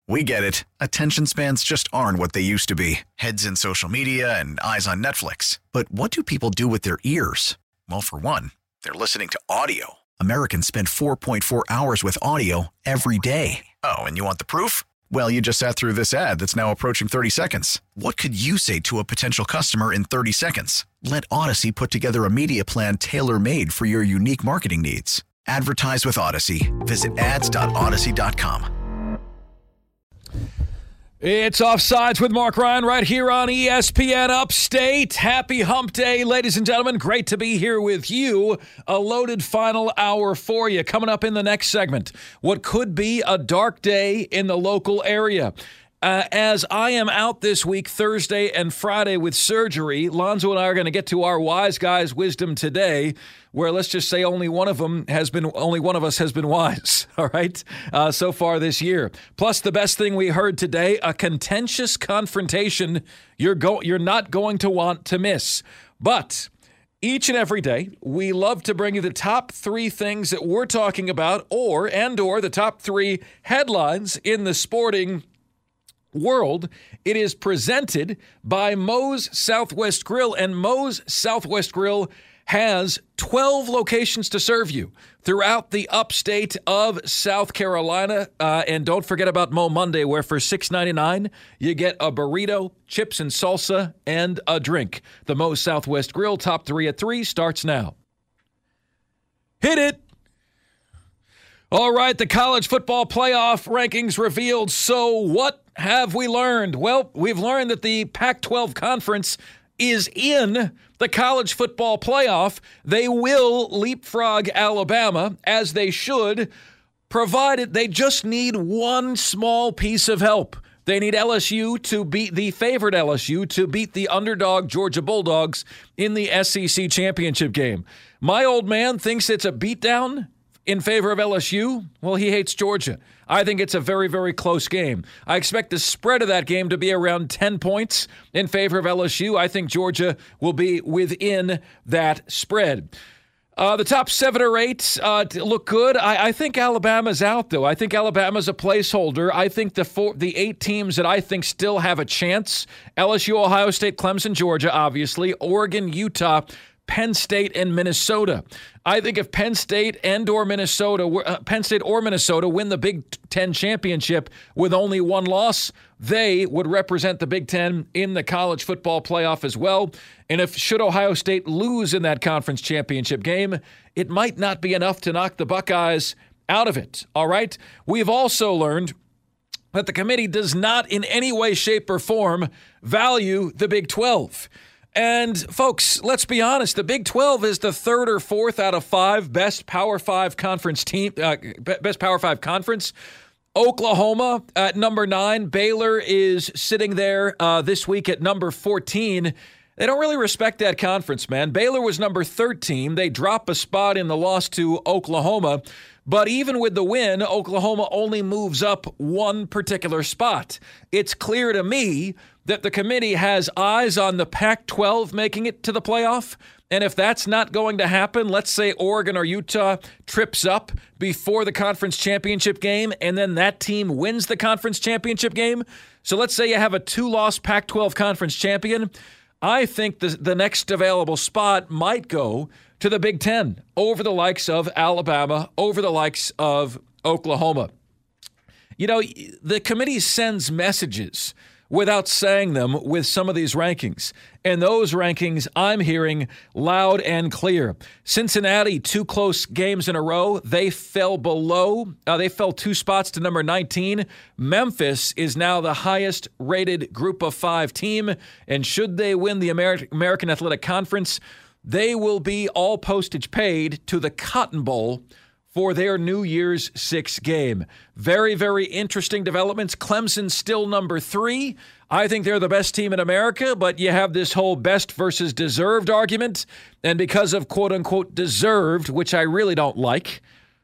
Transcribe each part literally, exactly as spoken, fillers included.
We get it. Attention spans just aren't what they used to be. Heads in social media and eyes on Netflix. But what do people do with their ears? Well, for one, they're listening to audio. Americans spend four point four hours with audio every day. Oh, and you want the proof? Well, you just sat through this ad that's now approaching thirty seconds. What could you say to a potential customer in thirty seconds? Let Odyssey put together a media plan tailor-made for your unique marketing needs. Advertise with Odyssey. Visit ads dot odyssey dot com. It's Offsides with Mark Ryan right here on E S P N Upstate. Happy Hump Day, ladies and gentlemen. Great to be here with you. A loaded final hour for you. Coming up in the next segment, what could be a dark day in the local area. Uh, as I am out this week, Thursday and Friday with surgery, Lonzo and I are going to get to our wise guys' wisdom today, where let's just say only one of them has been, only one of us has been wise, all right, uh, so far this year. Plus, the best thing we heard today, a contentious confrontation you're go, you're not going to want to miss. But each and every day, we love to bring you the top three things that we're talking about, or and or the top three headlines in the sporting world. It is presented by Moe's Southwest Grill, and Moe's Southwest Grill has twelve locations to serve you throughout the upstate of South Carolina. Uh, and don't forget about Mo Monday, where for six ninety-nine you get a burrito, chips and salsa, and a drink. The Moe's Southwest Grill, top three at three, starts now. Hit it! All right, the college football playoff rankings revealed. So what have we learned? Well, we've learned that the Pac twelve conference is in the college football playoff. They will leapfrog Alabama, as they should, provided they just need one small piece of help. They need L S U to beat the favored L S U to beat the underdog Georgia Bulldogs in the S E C championship game. My old man thinks it's a beatdown in favor of L S U. Well, he hates Georgia. I think it's a very, very close game. I expect the spread of that game to be around ten points in favor of L S U. I think Georgia will be within that spread. Uh, the top seven or eight uh, look good. I, I think Alabama's out, though. I think Alabama's a placeholder. I think the four, the eight teams that I think still have a chance, L S U, Ohio State, Clemson, Georgia, obviously, Oregon, Utah, Penn State, and Minnesota. I think if Penn State and or Minnesota, uh, Penn State or Minnesota win the Big Ten championship with only one loss, they would represent the Big Ten in the college football playoff as well. And if should Ohio State lose in that conference championship game, it might not be enough to knock the Buckeyes out of it. All right. We've also learned that the committee does not in any way, shape, or form value the Big twelve. And, folks, let's be honest. The Big twelve is the third or fourth out of five best Power Five conference team, uh, best Power Five conference. Oklahoma at number nine. Baylor is sitting there uh, this week at number fourteen. They don't really respect that conference, man. Baylor was number thirteen. They drop a spot in the loss to Oklahoma. But even with the win, Oklahoma only moves up one particular spot. It's clear to me that the committee has eyes on the Pac twelve making it to the playoff. And if that's not going to happen, let's say Oregon or Utah trips up before the conference championship game, and then that team wins the conference championship game. So let's say you have a two-loss Pac twelve conference champion. I think the, the next available spot might go to the Big Ten over the likes of Alabama, over the likes of Oklahoma. You know, the committee sends messages without saying them with some of these rankings. And those rankings I'm hearing loud and clear. Cincinnati, two close games in a row. They fell below. Uh, they fell two spots to number nineteen. Memphis is now the highest rated group of five team. And should they win the Amer- American Athletic Conference, they will be all postage paid to the Cotton Bowl for their New Year's Six game. Very, very interesting developments. Clemson still number three. I think they're the best team in America, but you have this whole best versus deserved argument. And because of quote-unquote deserved, which I really don't like,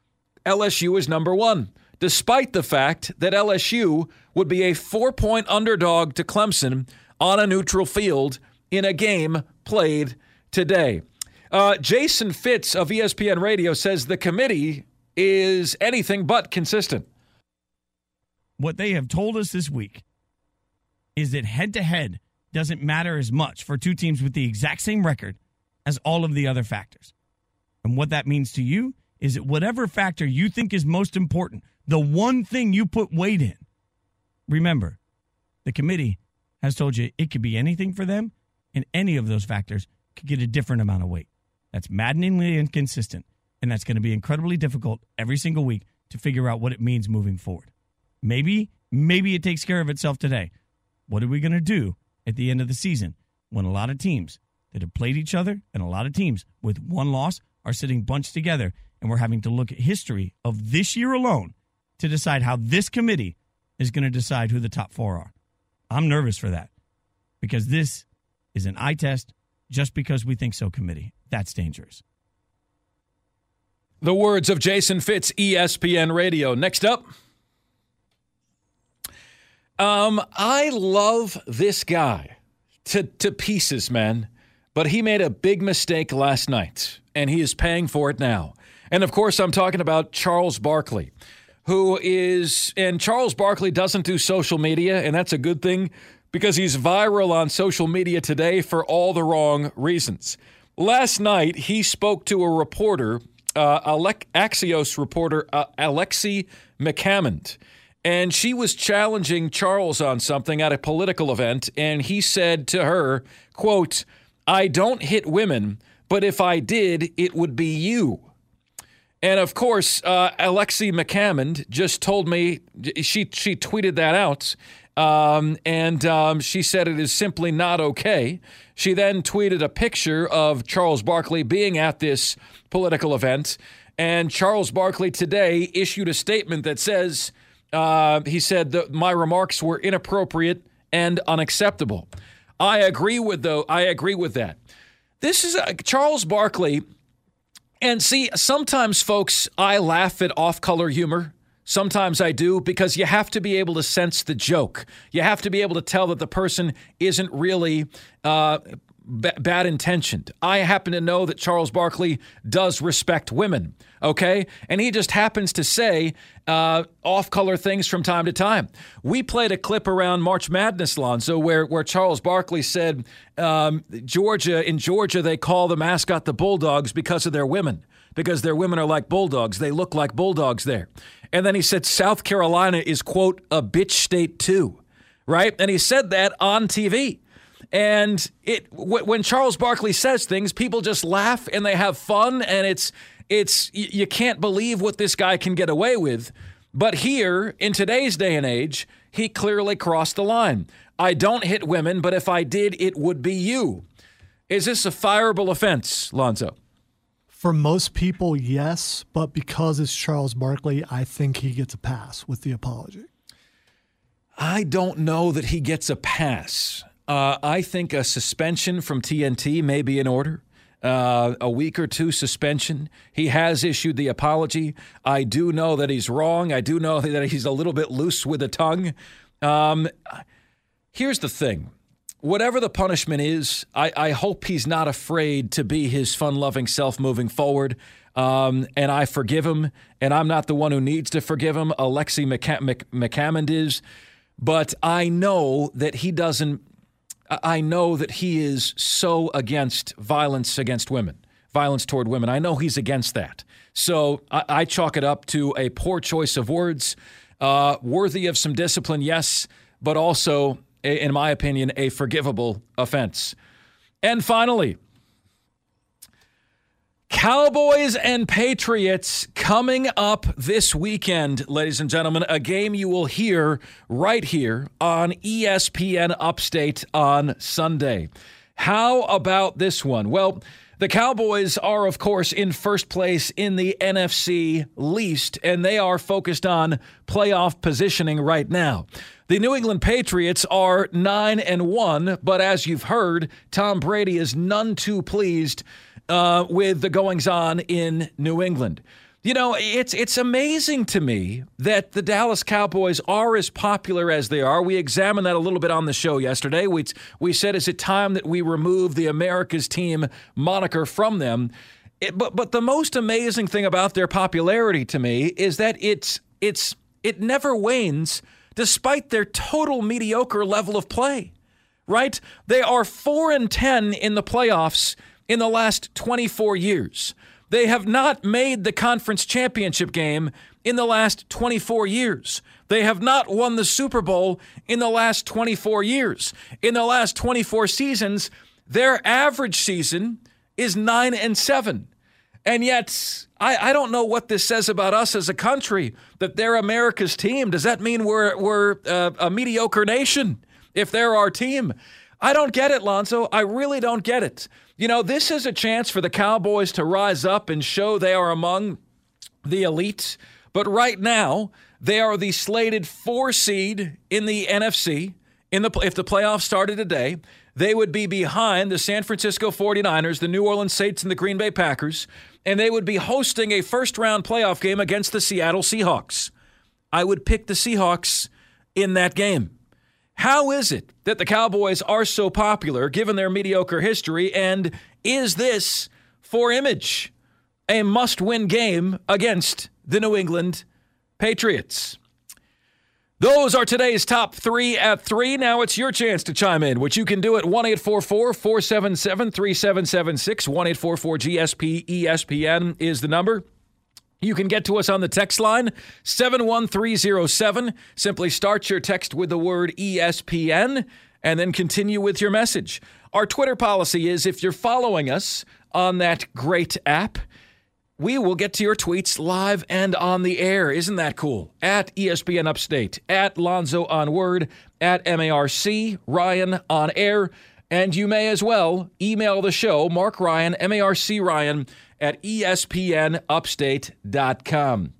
L S U is number one, despite the fact that L S U would be a four-point underdog to Clemson on a neutral field in a game played today. Uh, Jason Fitz of E S P N Radio says the committee is anything but consistent. what they have told us this week is that head-to-head doesn't matter as much for two teams with the exact same record as all of the other factors. And what that means to you is that whatever factor you think is most important, the one thing you put weight in, remember, the committee has told you it could be anything for them, and any of those factors could get a different amount of weight. That's maddeningly inconsistent, and that's going to be incredibly difficult every single week to figure out what it means moving forward. Maybe, maybe it takes care of itself today. What are we going to do at the end of the season when a lot of teams that have played each other and a lot of teams with one loss are sitting bunched together, and we're having to look at history of this year alone to decide how this committee is going to decide who the top four are? I'm nervous for that because this is an eye test just because we think so committee. That's dangerous. The words of Jason Fitz, E S P N Radio. Next up. Um, I love this guy to, to pieces, man. But he made a big mistake last night, and he is paying for it now. And, of course, I'm talking about Charles Barkley, who is – and Charles Barkley doesn't do social media, and that's a good thing because he's viral on social media today for all the wrong reasons. Last night, he spoke to a reporter, uh, Alec- Axios reporter uh, Alexi McCammond, and she was challenging Charles on something at a political event, and he said to her, quote, "I don't hit women, but if I did, it would be you." And, of course, uh, Alexi McCammond just told me, she she tweeted that out, um, and um, she said it is simply not okay. She then tweeted a picture of Charles Barkley being at this political event, and Charles Barkley today issued a statement that says, uh, he said that my remarks were inappropriate and unacceptable. I agree with though. I agree with that. This is a, Charles Barkley. And see, sometimes, folks, I laugh at off-color humor. Sometimes I do because you have to be able to sense the joke. You have to be able to tell that the person isn't really uh, b- bad intentioned. I happen to know that Charles Barkley does respect women, okay? And he just happens to say uh, off-color things from time to time. We played a clip around March Madness, Lonzo, where, where Charles Barkley said, um, Georgia, in Georgia, they call the mascot the Bulldogs because of their women, because their women are like bulldogs. They look like bulldogs there. And then he said South Carolina is, quote, a bitch state too, right? And he said that on T V. And it w- when Charles Barkley says things, people just laugh and they have fun, and it's it's you can't believe what this guy can get away with. But here, in today's day and age, he clearly crossed the line. I don't hit women, but if I did, it would be you. Is this a fireable offense, Lonzo? For most people, yes, but because it's Charles Barkley, I think he gets a pass with the apology. I don't know that he gets a pass. Uh, I think a suspension from T N T may be in order. Uh, a week or two suspension. He has issued the apology. I do know that he's wrong. I do know that he's a little bit loose with the tongue. Um, here's the thing. Whatever the punishment is, I, I hope he's not afraid to be his fun-loving self moving forward. Um, and I forgive him, and I'm not the one who needs to forgive him. Alexi McC- Mc- McCammond is. But I know that he doesn't, I know that he is so against violence against women, violence toward women. I know he's against that. So I, I chalk it up to a poor choice of words, uh, worthy of some discipline, yes, but also, in my opinion, a forgivable offense. And finally, Cowboys and Patriots coming up this weekend, ladies and gentlemen, a game you will hear right here on E S P N Upstate on Sunday. How about this one? Well, the Cowboys are, of course, in first place in the N F C Least, and they are focused on playoff positioning right now. The New England Patriots are nine and one, but as you've heard, Tom Brady is none too pleased uh, with the goings-on in New England. You know, it's it's amazing to me that the Dallas Cowboys are as popular as they are. We examined that a little bit on the show yesterday. We we said, is it time that we remove the America's team moniker from them? It, but but the most amazing thing about their popularity to me is that it's it's it never wanes despite their total mediocre level of play, right? They are four and ten in the playoffs in the last twenty-four years. They have not made the conference championship game in the last twenty-four years. They have not won the Super Bowl in the last twenty-four years. In the last twenty-four seasons, their average season is nine and seven. And yet, I, I don't know what this says about us as a country, that they're America's team. Does that mean we're, we're uh, a mediocre nation if they're our team? I don't get it, Lonzo. I really don't get it. You know, this is a chance for the Cowboys to rise up and show they are among the elite. But right now, they are the slated four seed in the N F C. In the if the playoffs started today, they would be behind the San Francisco forty-niners, the New Orleans Saints, and the Green Bay Packers, and they would be hosting a first-round playoff game against the Seattle Seahawks. I would pick the Seahawks in that game. How is it that the Cowboys are so popular given their mediocre history, and is this, for image, a must-win game against the New England Patriots? Those are today's top three at three. Now it's your chance to chime in, which you can do at one eight four four, four seven seven, three seven seven six. one eight four four G S P E S P N is the number. You can get to us on the text line, seven one three zero seven. Simply start your text with the word E S P N and then continue with your message. Our Twitter policy is if you're following us on that great app, we will get to your tweets live and on the air. Isn't that cool? At E S P N Upstate, at Lonzo on Word, at M A R C, Ryan on Air. And you may as well email the show, Mark Ryan, M A R C Ryan, at E S P N upstate dot com.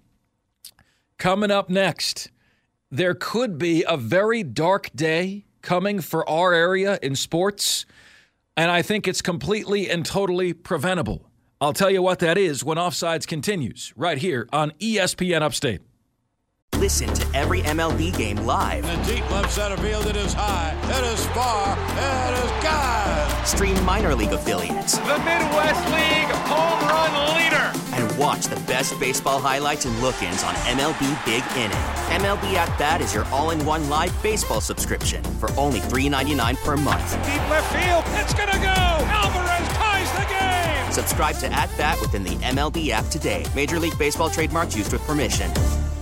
Coming up next, there could be a very dark day coming for our area in sports, and I think it's completely and totally preventable. I'll tell you what that is when Offsides continues, right here on E S P N Upstate. Listen to every M L B game live. In the deep left center field, it is high, it is far, it is gone. Stream minor league affiliates. The Midwest League home run leader. And watch the best baseball highlights and look-ins on M L B Big Inning. M L B At Bat is your all-in-one live baseball subscription for only three ninety-nine per month. Deep left field, it's gonna go. Alvarez ties the game. Subscribe to At Bat within the M L B app today. Major League Baseball trademarks used with permission.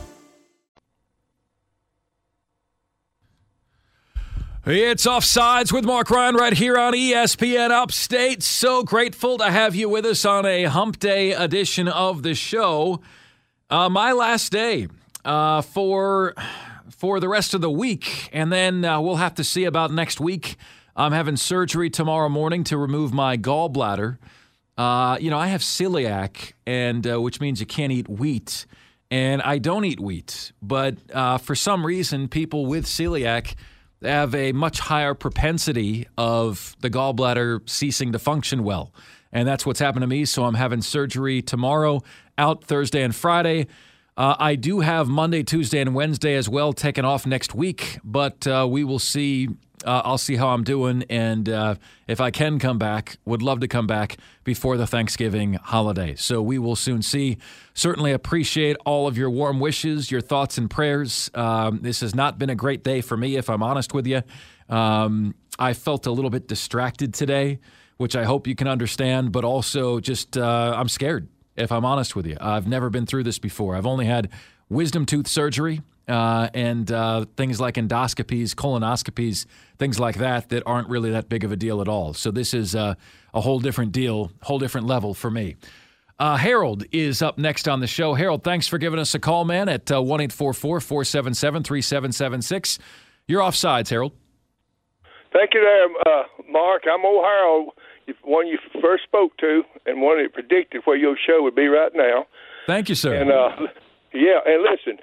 It's Offsides with Mark Ryan right here on E S P N Upstate. So grateful to have you with us on a hump day edition of the show. Uh, my last day uh, for for the rest of the week, and then uh, we'll have to see about next week. I'm having surgery tomorrow morning to remove my gallbladder. Uh, you know, I have celiac, and uh, which means you can't eat wheat, and I don't eat wheat. But uh, for some reason, people with celiac have a much higher propensity of the gallbladder ceasing to function well. And that's what's happened to me. So I'm having surgery tomorrow, out Thursday and Friday. Uh, I do have Monday, Tuesday, and Wednesday as well taken off next week. But uh, we will see. Uh, I'll see how I'm doing. And uh, if I can come back, would love to come back before the Thanksgiving holiday. So we will soon see. Certainly appreciate all of your warm wishes, your thoughts and prayers. Um, this has not been a great day for me, if I'm honest with you. Um, I felt a little bit distracted today, which I hope you can understand, but also just uh, I'm scared, if I'm honest with you. I've never been through this before. I've only had wisdom tooth surgery. Uh, and uh, things like endoscopies, colonoscopies, things like that that aren't really that big of a deal at all. So this is uh, a whole different deal, whole different level for me. Uh, Harold is up next on the show. Harold, thanks for giving us a call, man, at uh, one eight four four, four seven seven, three seven seven six. You're Offsides, Harold. Thank you there, uh, Mark. I'm old Harold, one you first spoke to and one that predicted where your show would be right now. Thank you, sir. And uh, yeah, and listen,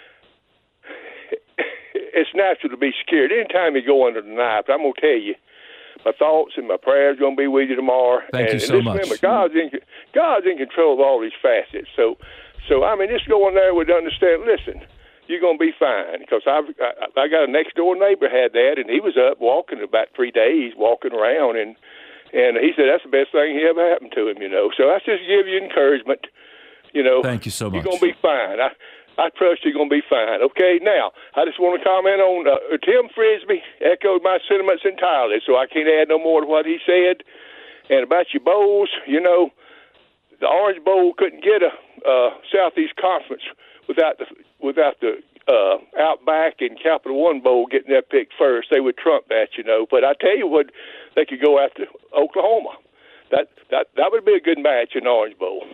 it's natural to be scared. Anytime you go under the knife, I'm going to tell you, my thoughts and my prayers are going to be with you tomorrow. Thank and, you so and much. Remember, God's in, God's in control of all these facets. So, so I mean, just go in there with understand, listen, you're going to be fine. Because I've, I, I got a next-door neighbor had that, and he was up walking about three days, walking around, and, and he said that's the best thing that ever happened to him, you know. So that's just give you encouragement. You know, thank you so much. You're going to be fine. I, I trust you're going to be fine. Okay, now, I just want to comment on uh, Tim Frisbee echoed my sentiments entirely, so I can't add no more to what he said. And about your bowls, you know, the Orange Bowl couldn't get a uh, Southeast Conference without the without the uh, Outback and Capital One Bowl getting their pick first. They would trump that, you know. But I tell you what, they could go after Oklahoma. That that that would be a good match in the Orange Bowl.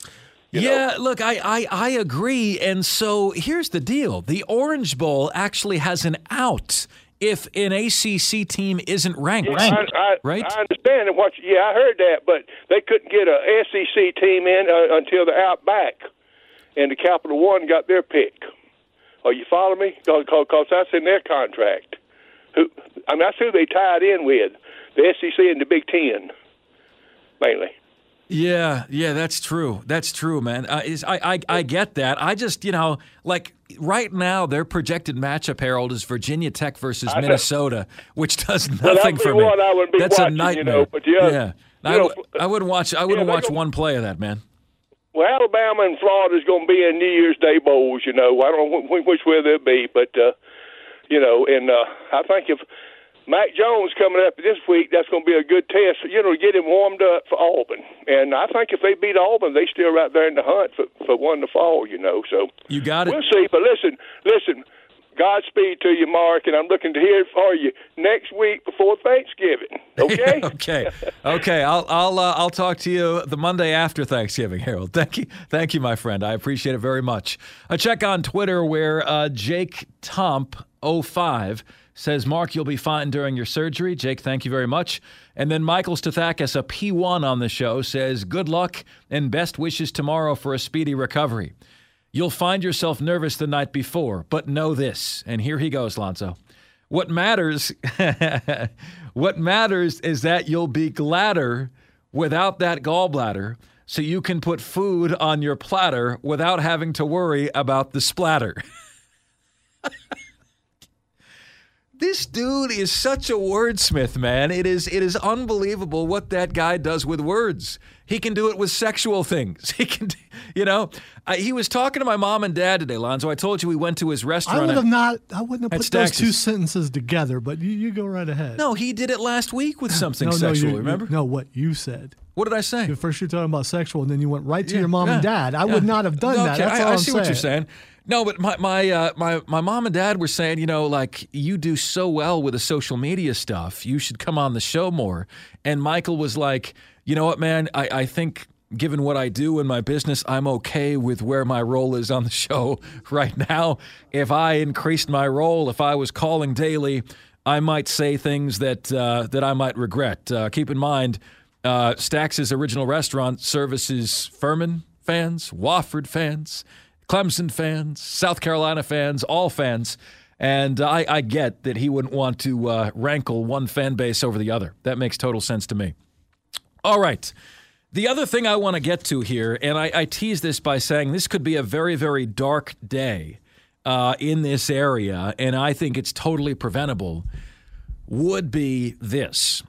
You yeah, know? look, I, I, I agree. And so here's the deal. The Orange Bowl actually has an out if an A C C team isn't ranked, yeah, I, I, right? I understand. And what, yeah, I heard that, but they couldn't get a S E C team in uh, until the Outback and the Capital One got their pick. Are you following me? Because that's in their contract. Who, I mean, that's who they tied in with, the S E C and the Big Ten, mainly. Yeah, yeah, that's true. That's true, man. Uh, is, I, I I get that. I just, you know, like right now, their projected matchup, Harold, is Virginia Tech versus Minnesota, which does nothing well, for me. One I would be that's watching, a nightmare. You know, but yeah, yeah. I, know, I wouldn't watch. I wouldn't yeah, watch gonna, one play of that, man. Well, Alabama and Florida is going to be in New Year's Day bowls. You know, I don't know which way they'll be, but uh, you know, and uh, I think if Mac Jones coming up this week, that's going to be a good test, you know, to get him warmed up for Auburn. And I think if they beat Auburn, they still right there in the hunt for, for one to fall, you know. So you got it. We'll see. But listen, listen, Godspeed to you, Mark, and I'm looking to hear for you next week before Thanksgiving. Okay? okay. Okay. I'll I'll uh, I'll talk to you the Monday after Thanksgiving, Harold. Thank you. Thank you, my friend. I appreciate it very much. A check on Twitter where uh, Jake Tomp oh five says, Mark, you'll be fine during your surgery. Jake, thank you very much. And then Michael Stathakis, a P one on the show, says, good luck and best wishes tomorrow for a speedy recovery. You'll find yourself nervous the night before, but know this. And here he goes, Lonzo. What matters, what matters is that you'll be gladder without that gallbladder, so you can put food on your platter without having to worry about the splatter. This dude is such a wordsmith, man. It is it is unbelievable what that guy does with words. He can do it with sexual things. He can, you know. I, he was talking to my mom and dad today, Lonzo. I told you we went to his restaurant. I would have at, not. I wouldn't have put Stax's. those two sentences together. But you, you go right ahead. No, he did it last week with something no, sexual. No, you, remember? You, no, what you said. What did I say? First you're talking about sexual, and then you went right to yeah, your mom yeah, and dad. I yeah. would not have done okay, that. That's I, all I I'm see saying. what you're saying. No, but my my, uh, my my mom and dad were saying, you know, like, you do so well with the social media stuff. You should come on the show more. And Michael was like, you know what, man, I, I think given what I do in my business, I'm okay with where my role is on the show right now. If I increased my role, if I was calling daily, I might say things that uh, that I might regret. Uh, keep in mind, uh, Stax's Original Restaurant services Furman fans, Wofford fans, Clemson fans, South Carolina fans, all fans. And I, I get that he wouldn't want to uh, rankle one fan base over the other. That makes total sense to me. All right. The other thing I want to get to here, and I, I tease this by saying this could be a very, very dark day uh, in this area, and I think it's totally preventable, would be this.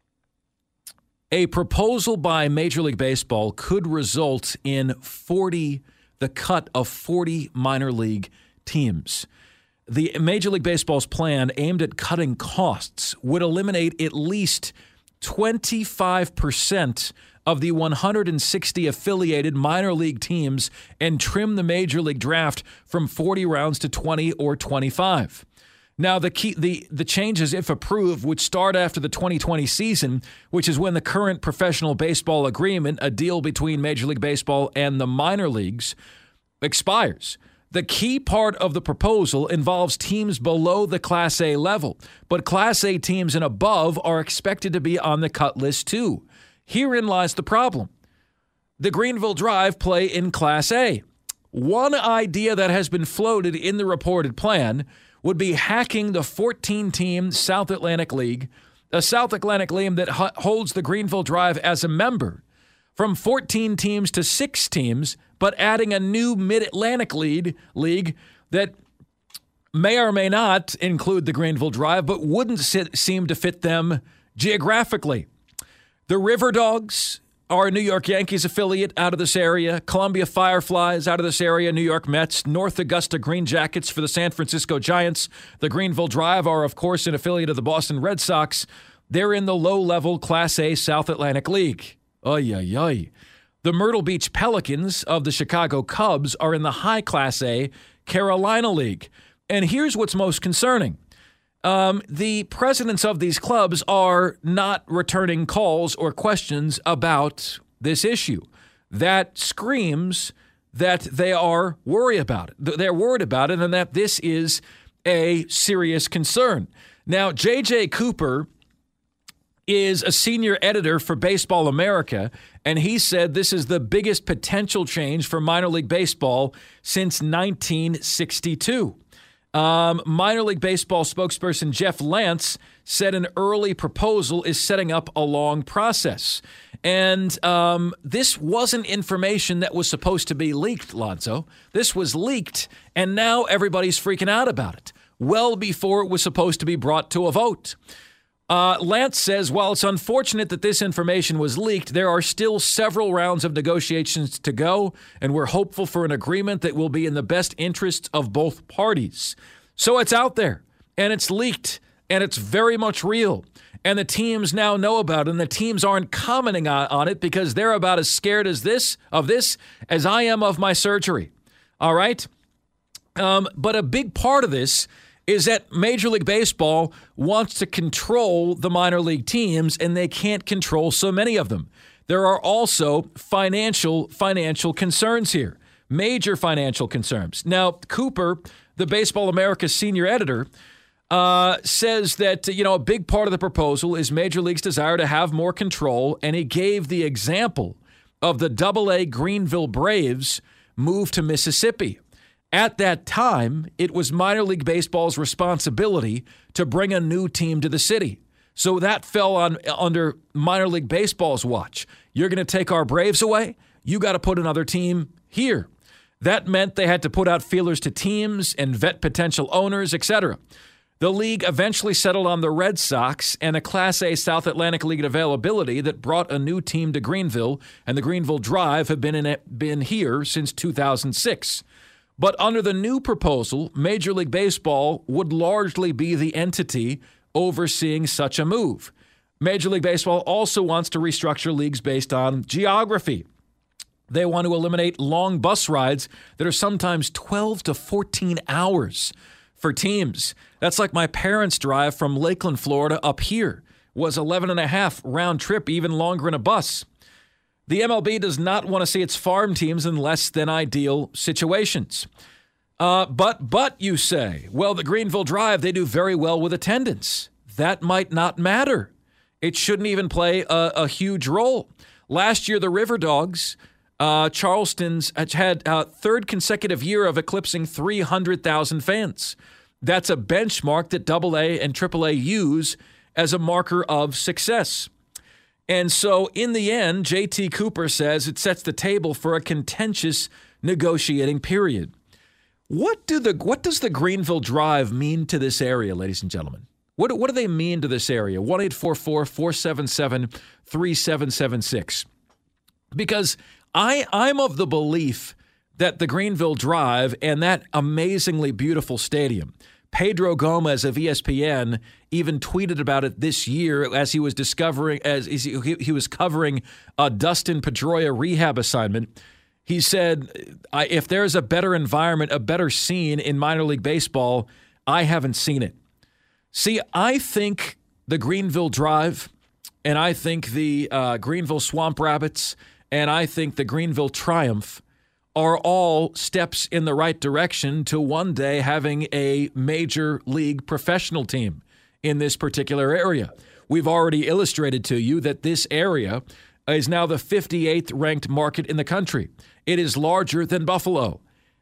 A proposal by Major League Baseball could result in forty the cut of forty minor league teams. The Major League Baseball's plan, aimed at cutting costs, would eliminate at least twenty-five percent of the one hundred sixty affiliated minor league teams and trim the Major League draft from forty rounds to twenty or twenty-five. Now, the key, the, the changes, if approved, would start after the twenty twenty season, which is when the current professional baseball agreement, a deal between Major League Baseball and the minor leagues, expires. The key part of the proposal involves teams below the Class A level, but Class A teams and above are expected to be on the cut list too. Herein lies the problem. The Greenville Drive play in Class A. One idea that has been floated in the reported plan would be hacking the fourteen-team South Atlantic League, a South Atlantic League that h- holds the Greenville Drive as a member, from fourteen teams to six teams, but adding a new Mid-Atlantic League, league that may or may not include the Greenville Drive, but wouldn't sit, seem to fit them geographically. The River Dogs, our New York Yankees affiliate out of this area, Columbia Fireflies out of this area, New York Mets, North Augusta Green Jackets for the San Francisco Giants. The Greenville Drive are, of course, an affiliate of the Boston Red Sox. They're in the low-level Class A South Atlantic League. Oy, oy, oy. The Myrtle Beach Pelicans of the Chicago Cubs are in the high Class A Carolina League. And here's what's most concerning. Um, the presidents of these clubs are not returning calls or questions about this issue. That screams that they are worried about it. They're worried about it and that this is a serious concern. Now, J J. Cooper is a senior editor for Baseball America, and he said this is the biggest potential change for minor league baseball since nineteen sixty-two. Um, minor League Baseball spokesperson Jeff Lance said an early proposal is setting up a long process. And um, this wasn't information that was supposed to be leaked, Lonzo. This was leaked, and now everybody's freaking out about it, well before it was supposed to be brought to a vote. Uh, Lance says, while it's unfortunate that this information was leaked, there are still several rounds of negotiations to go, and we're hopeful for an agreement that will be in the best interests of both parties. So it's out there, and it's leaked, and it's very much real. And the teams now know about it, and the teams aren't commenting on, on it because they're about as scared as this of this as I am of my surgery. All right? Um, but a big part of this is that Major League Baseball wants to control the minor league teams, and they can't control so many of them. There are also financial financial concerns here, major financial concerns. Now, Cooper, the Baseball America senior editor, uh, says that, you know, a big part of the proposal is Major League's desire to have more control, and he gave the example of the Double A Greenville Braves move to Mississippi. At that time, it was minor league baseball's responsibility to bring a new team to the city. So that fell on under minor league baseball's watch. You're going to take our Braves away? You got to put another team here. That meant they had to put out feelers to teams and vet potential owners, et cetera. The league eventually settled on the Red Sox and a Class A South Atlantic League availability that brought a new team to Greenville, and the Greenville Drive have been in it, been here since two thousand six. But under the new proposal, Major League Baseball would largely be the entity overseeing such a move. Major League Baseball also wants to restructure leagues based on geography. They want to eliminate long bus rides that are sometimes twelve to fourteen hours for teams. That's like my parents' drive from Lakeland, Florida up here was eleven and a half round trip, even longer in a bus. The M L B does not want to see its farm teams in less than ideal situations. Uh, but, but you say, well, the Greenville Drive, they do very well with attendance. That might not matter. It shouldn't even play a, a huge role. Last year, the River Dogs, uh, Charleston's had a third consecutive year of eclipsing three hundred thousand fans. That's a benchmark that double A and triple A use as a marker of success. And so in the end, J T. Cooper says it sets the table for a contentious negotiating period. What do the what does the Greenville Drive mean to this area, ladies and gentlemen? What, what do they mean to this area? one eight four four, four seven seven, three seven seven six. Because I, I'm of the belief that the Greenville Drive and that amazingly beautiful stadium, Pedro Gomez of E S P N even tweeted about it this year as he was discovering, as he, he was covering a Dustin Pedroia rehab assignment. He said, I, if there's a better environment, a better scene in minor league baseball, I haven't seen it. See, I think the Greenville Drive, and I think the uh, Greenville Swamp Rabbits, and I think the Greenville Triumph are all steps in the right direction to one day having a major league professional team in this particular area. We've already illustrated to you that this area is now the fifty-eighth ranked market in the country. It is larger than Buffalo,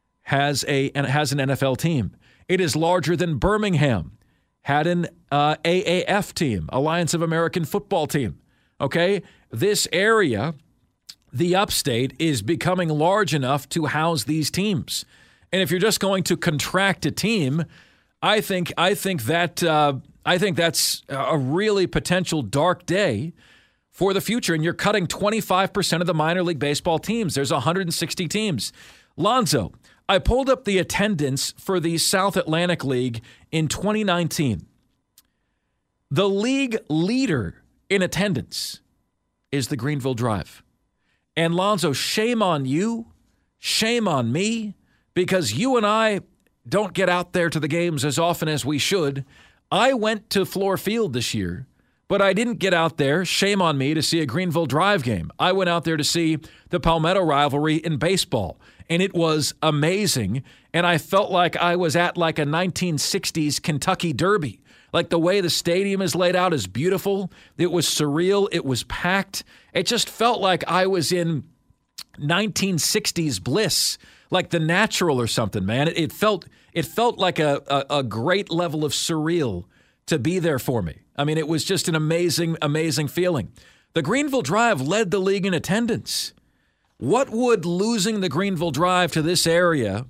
has a and has an N F L team. It is larger than Birmingham, had an uh, A A F team, Alliance of American Football team. Okay, this area, the upstate, is becoming large enough to house these teams. And if you're just going to contract a team, I think I think that uh, I think that's a really potential dark day for the future, and you're cutting twenty-five percent of the minor league baseball teams. There's one hundred sixty teams. Lonzo, I pulled up the attendance for the South Atlantic League in twenty nineteen. The league leader in attendance is the Greenville Drive. And Lonzo, shame on you, shame on me, because you and I don't get out there to the games as often as we should. I went to Fluor Field this year, but I didn't get out there, shame on me, to see a Greenville Drive game. I went out there to see the Palmetto rivalry in baseball, and it was amazing, and I felt like I was at like a nineteen sixties Kentucky Derby. Like the way the stadium is laid out is beautiful. It was surreal. It was packed. It just felt like I was in nineteen sixties bliss, like The Natural or something, man. It, it felt it felt like a, a, a great level of surreal to be there for me. I mean, it was just an amazing, amazing feeling. The Greenville Drive led the league in attendance. What would losing the Greenville Drive to this area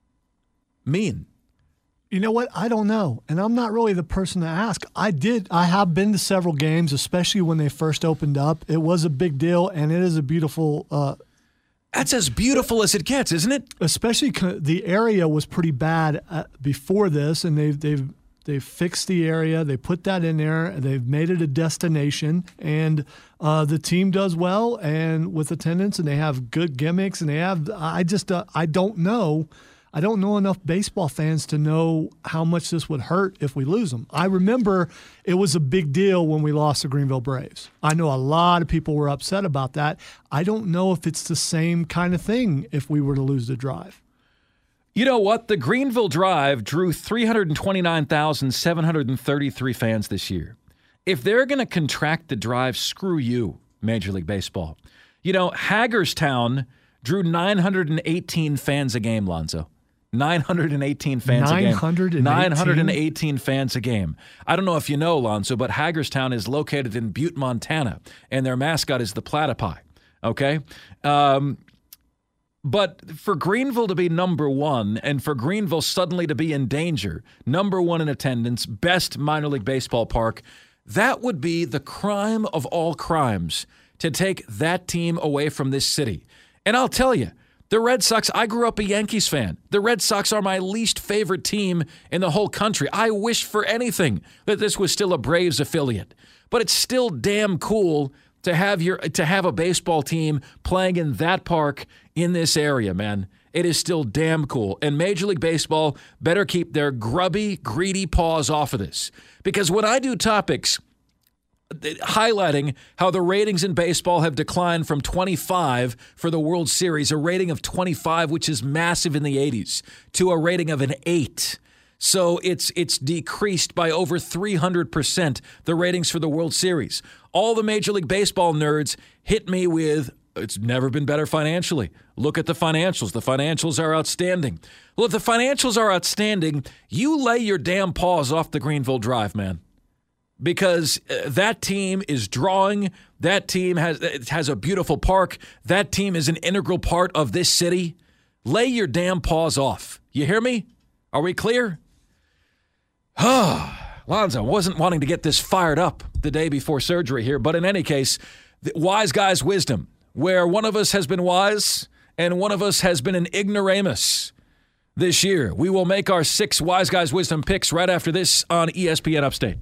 mean? You know what? I don't know. And I'm not really the person to ask. I did. I have been to several games, especially when they first opened up. It was a big deal, and it is a beautiful uh That's as beautiful as it gets, isn't it? Especially the area was pretty bad uh, before this, and they've they've they've fixed the area. They put that in there. They've made it a destination, and uh, the team does well and with attendance, and they have good gimmicks, and they have. I just uh, I don't know. I don't know enough baseball fans to know how much this would hurt if we lose them. I remember it was a big deal when we lost the Greenville Braves. I know a lot of people were upset about that. I don't know if it's the same kind of thing if we were to lose the Drive. You know what? The Greenville Drive drew three hundred twenty-nine thousand seven hundred thirty-three fans this year. If they're going to contract the Drive, screw you, Major League Baseball. You know, Hagerstown drew nine hundred eighteen fans a game, Lonzo. nine hundred eighteen fans a game. nine hundred eighteen? nine hundred eighteen fans a game. I don't know if you know, Lonzo, but Hagerstown is located in Butte, Montana, and their mascot is the platypi, okay? Um, but for Greenville to be number one and for Greenville suddenly to be in danger, number one in attendance, best minor league baseball park, that would be the crime of all crimes to take that team away from this city. And I'll tell you, the Red Sox, I grew up a Yankees fan. The Red Sox are my least favorite team in the whole country. I wish for anything that this was still a Braves affiliate. But it's still damn cool to have your to have a baseball team playing in that park in this area, man. It is still damn cool. And Major League Baseball better keep their grubby, greedy paws off of this. Because when I do topics highlighting how the ratings in baseball have declined from twenty-five for the World Series, a rating of twenty-five, which is massive in the eighties, to a rating of an eight. So it's it's decreased by over three hundred percent, the ratings for the World Series. All the Major League Baseball nerds hit me with, it's never been better financially. Look at the financials. The financials are outstanding. Well, if the financials are outstanding, you lay your damn paws off the Greenville Drive, man. Because that team is drawing. That team has has a beautiful park. That team is an integral part of this city. Lay your damn paws off. You hear me? Are we clear? Lonzo, wasn't wanting to get this fired up the day before surgery here, but in any case, the wise guy's wisdom, where one of us has been wise and one of us has been an ignoramus this year. We will make our six wise guys' wisdom picks right after this on E S P N Upstate.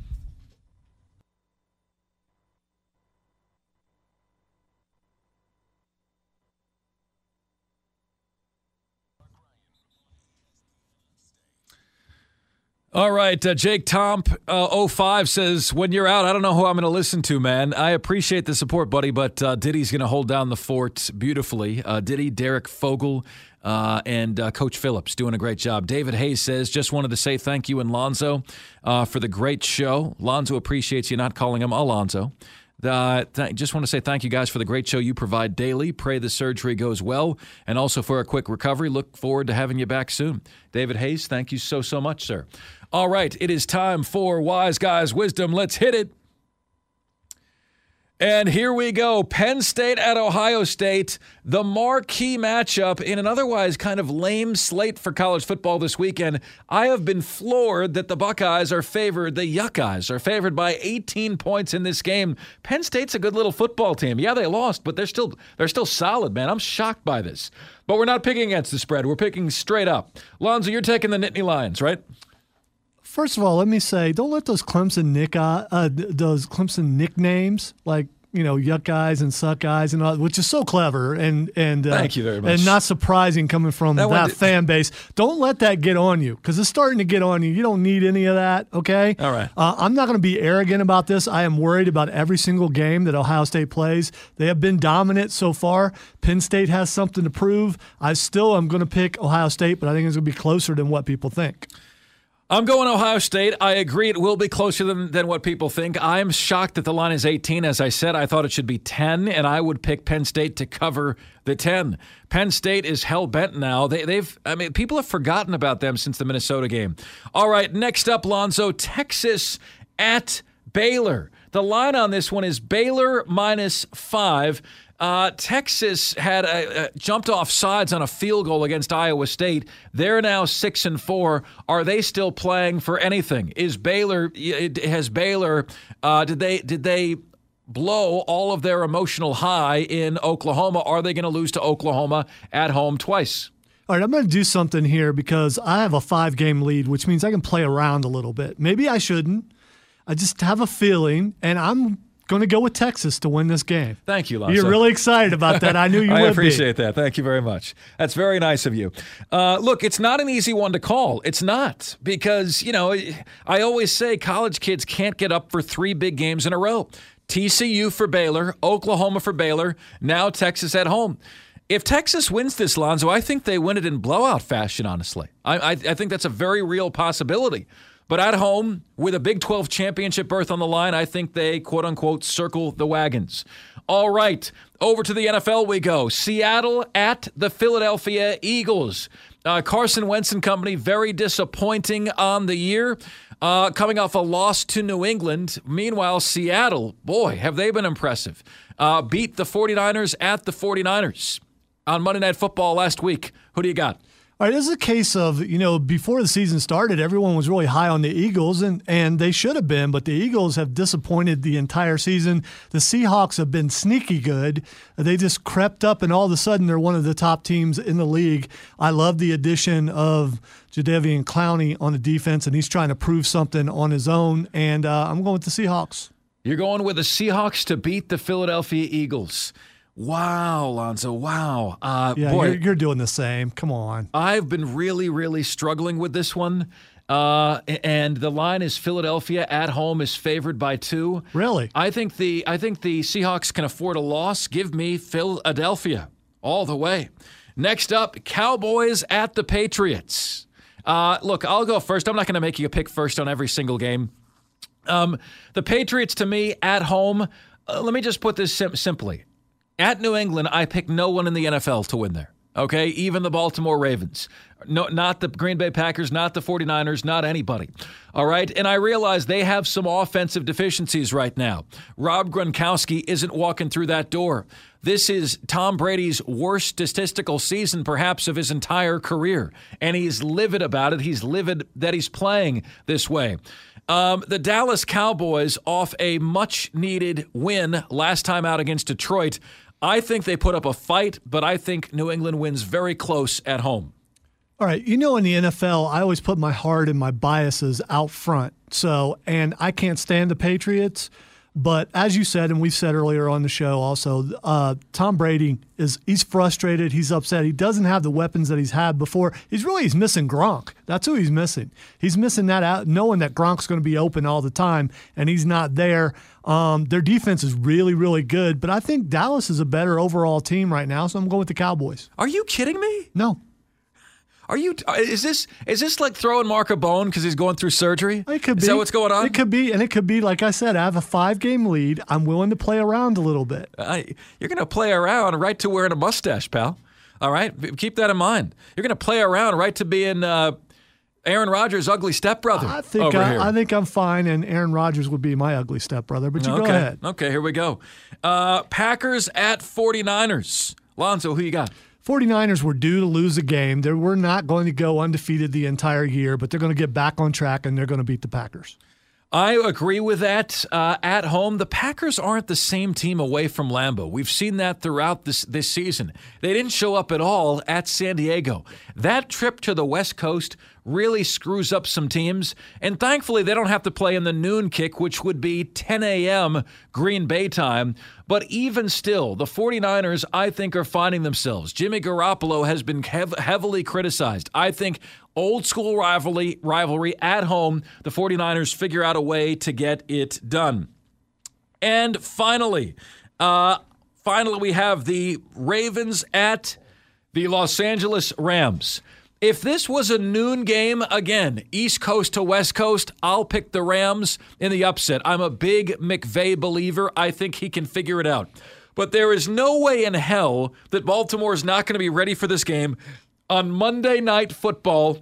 All right, uh, Jake Tomp, uh, oh five says, when you're out, I don't know who I'm going to listen to, man. I appreciate the support, buddy, but uh, Diddy's going to hold down the fort beautifully. Uh, Diddy, Derek Fogel, uh, and uh, Coach Phillips doing a great job. David Hayes says, just wanted to say thank you and Lonzo uh, for the great show. Lonzo appreciates you not calling him Alonzo. Uh, th- just want to say thank you guys for the great show you provide daily. Pray the surgery goes well, and also for a quick recovery. Look forward to having you back soon. David Hayes, thank you so, so much, sir. All right, it is time for Wise Guys Wisdom. Let's hit it. And here we go. Penn State at Ohio State, the marquee matchup in an otherwise kind of lame slate for college football this weekend. I have been floored that the Buckeyes are favored, the Yuckeyes are favored by eighteen points in this game. Penn State's a good little football team. Yeah, they lost, but they're still they're still solid, man. I'm shocked by this. But we're not picking against the spread. We're picking straight up. Lonzo, you're taking the Nittany Lions, right? First of all, let me say, don't let those Clemson nick uh, those Clemson nicknames like you know Yuck Guys and Suck Guys and all, which is so clever and and uh, thank you very much, and not surprising coming from that, that did, fan base. Don't let that get on you because it's starting to get on you. You don't need any of that. Okay. All right. Uh, I'm not going to be arrogant about this. I am worried about every single game that Ohio State plays. They have been dominant so far. Penn State has something to prove. I still am going to pick Ohio State, but I think it's going to be closer than what people think. I'm going Ohio State. I agree it will be closer than, than what people think. I'm shocked that the line is eighteen. As I said, I thought it should be ten, and I would pick Penn State to cover the ten. Penn State is hell-bent now. They, they've, I mean, people have forgotten about them since the Minnesota game. All right, next up, Lonzo, Texas at Baylor. The line on this one is Baylor minus five. Uh, Texas had a, a jumped off sides on a field goal against Iowa State. They're now six and four. Are they still playing for anything? Is Baylor has Baylor? Uh, did they did they blow all of their emotional high in Oklahoma? Are they going to lose to Oklahoma at home twice? All right, I'm going to do something here because I have a five-game lead, which means I can play around a little bit. Maybe I shouldn't. I just have a feeling, and I'm going to go with Texas to win this game. Thank you, Lonzo. You're really excited about that. I knew you I would be. I appreciate that. Thank you very much. That's very nice of you. Uh, look, it's not an easy one to call. It's not because, you know, I always say college kids can't get up for three big games in a row. T C U for Baylor, Oklahoma for Baylor, now Texas at home. If Texas wins this, Lonzo, I think they win it in blowout fashion, honestly. I, I, I think that's a very real possibility. But at home, with a Big twelve championship berth on the line, I think they, quote-unquote, circle the wagons. All right, over to the N F L we go. Seattle at the Philadelphia Eagles. Uh, Carson Wentz and company, very disappointing on the year, uh, coming off a loss to New England. Meanwhile, Seattle, boy, have they been impressive. Uh, beat the 49ers at the 49ers on Monday Night Football last week. Who do you got? All right, this is a case of, you know, before the season started, everyone was really high on the Eagles, and, and they should have been, but the Eagles have disappointed the entire season. The Seahawks have been sneaky good. They just crept up, and all of a sudden they're one of the top teams in the league. I love the addition of Jadeveon Clowney on the defense, and he's trying to prove something on his own, and uh, I'm going with the Seahawks. You're going with the Seahawks to beat the Philadelphia Eagles. Wow, Lonzo, wow. Uh, yeah, boy, you're, you're doing the same. Come on. I've been really, really struggling with this one. Uh, and the line is Philadelphia at home is favored by two. Really? I think the I think the Seahawks can afford a loss. Give me Philadelphia all the way. Next up, Cowboys at the Patriots. Uh, look, I'll go first. I'm not going to make you a pick first on every single game. Um, the Patriots, to me, at home, uh, let me just put this sim- simply. At New England, I pick no one in the N F L to win there, okay? Even the Baltimore Ravens. No, not the Green Bay Packers, not the 49ers, not anybody, all right? And I realize they have some offensive deficiencies right now. Rob Gronkowski isn't walking through that door. This is Tom Brady's worst statistical season, perhaps, of his entire career, and he's livid about it. He's livid that he's playing this way. Um, the Dallas Cowboys, off a much-needed win last time out against Detroit, I think they put up a fight, but I think New England wins very close at home. All right, you know, in the N F L, I always put my heart and my biases out front. So, and I can't stand the Patriots. But as you said, and we said earlier on the show also, uh, Tom Brady is he's frustrated. He's upset. He doesn't have the weapons that he's had before. He's really he's missing Gronk. That's who he's missing. He's missing that out, knowing that Gronk's going to be open all the time, and he's not there. Um, their defense is really, really good. But I think Dallas is a better overall team right now, so I'm going with the Cowboys. Are you kidding me? No. Are you? Is this is this like throwing Mark a bone because he's going through surgery? It could be. Is that what's going on? It could be, and it could be. Like I said, I have a five-game lead. I'm willing to play around a little bit. Uh, you're going to play around right to wearing a mustache, pal. All right, keep that in mind. You're going to play around right to being uh, Aaron Rodgers' ugly stepbrother. I think over I, here. I think I'm fine, and Aaron Rodgers would be my ugly stepbrother. But you okay. go ahead. Okay, here we go. Uh, Packers at forty-niners. Lonzo, who you got? forty-niners were due to lose a game. They were not going to go undefeated the entire year, but they're going to get back on track, and they're going to beat the Packers. I agree with that. Uh, at home, the Packers aren't the same team away from Lambeau. We've seen that throughout this, this season. They didn't show up at all at San Diego. That trip to the West Coast really screws up some teams, and thankfully they don't have to play in the noon kick, which would be ten a.m. Green Bay time. But even still, the forty-niners, I think, are finding themselves. Jimmy Garoppolo has been hev- heavily criticized. I think old school rivalry, rivalry at home, the forty-niners figure out a way to get it done. And finally, uh, finally we have the Ravens at the Los Angeles Rams. If this was a noon game, again, East Coast to West Coast, I'll pick the Rams in the upset. I'm a big McVay believer. I think he can figure it out. But there is no way in hell that Baltimore is not going to be ready for this game on Monday Night Football.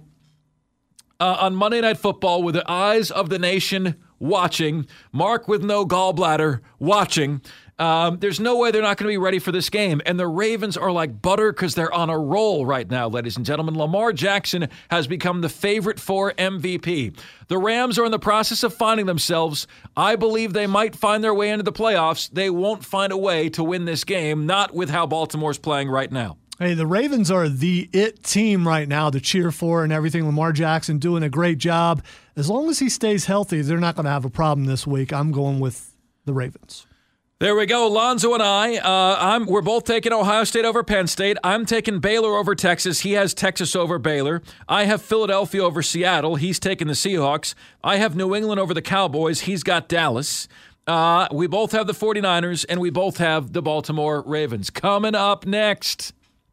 Uh, on Monday Night Football with the eyes of the nation watching, Mark with no gallbladder watching. Um, there's no way they're not going to be ready for this game. And the Ravens are like butter because they're on a roll right now, ladies and gentlemen. Lamar Jackson has become the favorite for M V P. The Rams are in the process of finding themselves. I believe they might find their way into the playoffs. They won't find a way to win this game, not with how Baltimore's playing right now. Hey, the Ravens are the it team right now to cheer for and everything. Lamar Jackson doing a great job. As long as he stays healthy, they're not going to have a problem this week. I'm going with the Ravens. There we go. Lonzo and I, uh, I'm, we're both taking Ohio State over Penn State. I'm taking Baylor over Texas. He has Texas over Baylor. I have Philadelphia over Seattle. He's taking the Seahawks. I have New England over the Cowboys. He's got Dallas. Uh, we both have the forty-niners, and we both have the Baltimore Ravens. Coming up next,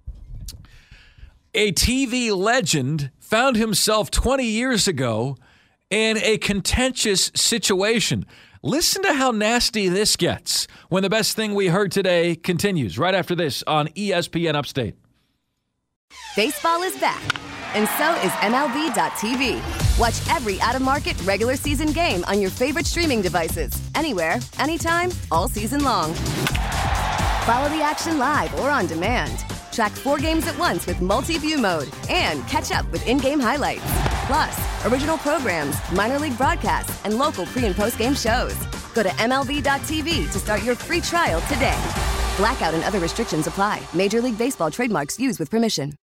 a T V legend found himself twenty years ago in a contentious situation. Listen to how nasty this gets when the best thing we heard today continues right after this on E S P N Upstate. Baseball is back, and so is M L B dot T V. Watch every out-of-market regular season game on your favorite streaming devices, anywhere, anytime, all season long. Follow the action live or on demand. Track four games at once with multi-view mode and catch up with in-game highlights. Plus, original programs, minor league broadcasts, and local pre- and post-game shows. Go to M L B dot T V to start your free trial today. Blackout and other restrictions apply. Major League Baseball trademarks used with permission.